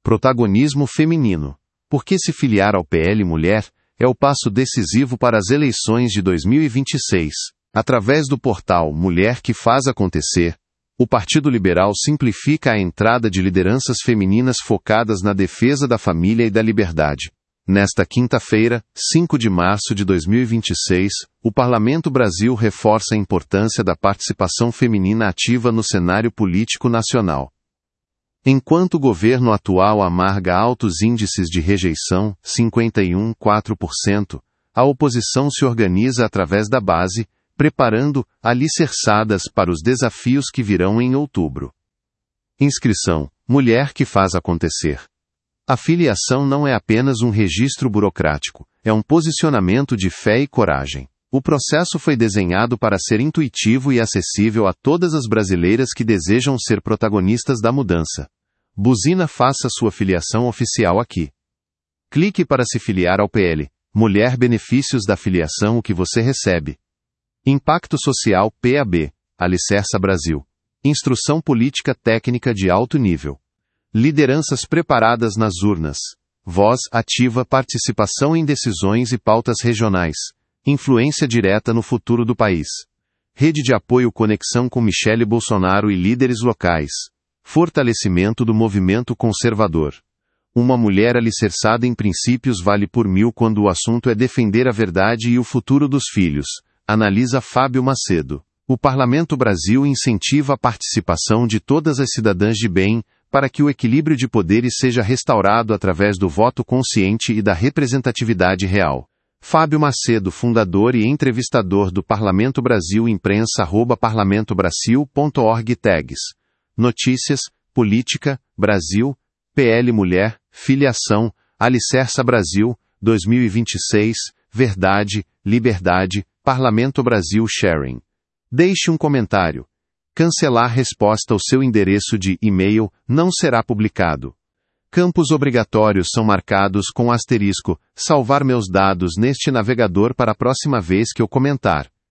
Protagonismo feminino. Por que se filiar ao PL Mulher é o passo decisivo para as eleições de 2026. Através do portal Mulher que Faz Acontecer, o Partido Liberal simplifica a entrada de lideranças femininas focadas na defesa da família e da liberdade. Nesta quinta-feira, 5 de março de 2026, o Parlamento Brasil reforça a importância da participação feminina ativa no cenário político nacional. Enquanto o governo atual amarga altos índices de rejeição, 51,4%, a oposição se organiza através da base, preparando alicerçadas para os desafios que virão em outubro. Inscrição: Mulher que Faz Acontecer. A filiação não é apenas um registro burocrático, é um posicionamento de fé e coragem. O processo foi desenhado para ser intuitivo e acessível a todas as brasileiras que desejam ser protagonistas da mudança. Buzina, faça sua filiação oficial aqui. Clique para se filiar ao PL. Mulher, benefícios da filiação, o que você recebe. Impacto social, PAB. Alicerça Brasil. Instrução política técnica de alto nível. Lideranças preparadas nas urnas. Voz ativa, participação em decisões e pautas regionais. Influência direta no futuro do país. Rede de apoio, conexão com Michele Bolsonaro e líderes locais. Fortalecimento do movimento conservador. Uma mulher alicerçada em princípios vale por 1000 quando o assunto é defender a verdade e o futuro dos filhos. Analisa Fábio Macedo. O Parlamento Brasil incentiva a participação de todas as cidadãs de bem, para que o equilíbrio de poderes seja restaurado através do voto consciente e da representatividade real. Fábio Macedo, fundador e entrevistador do Parlamento Brasil, imprensa @parlamentobrasil.org tags. Notícias, política, Brasil, PL Mulher, filiação, Alicerça Brasil, 2026, verdade, liberdade, Parlamento Brasil sharing. Deixe um comentário. Cancelar resposta. O seu endereço de e-mail não será publicado. Campos obrigatórios são marcados com asterisco. Salvar meus dados neste navegador para a próxima vez que eu comentar.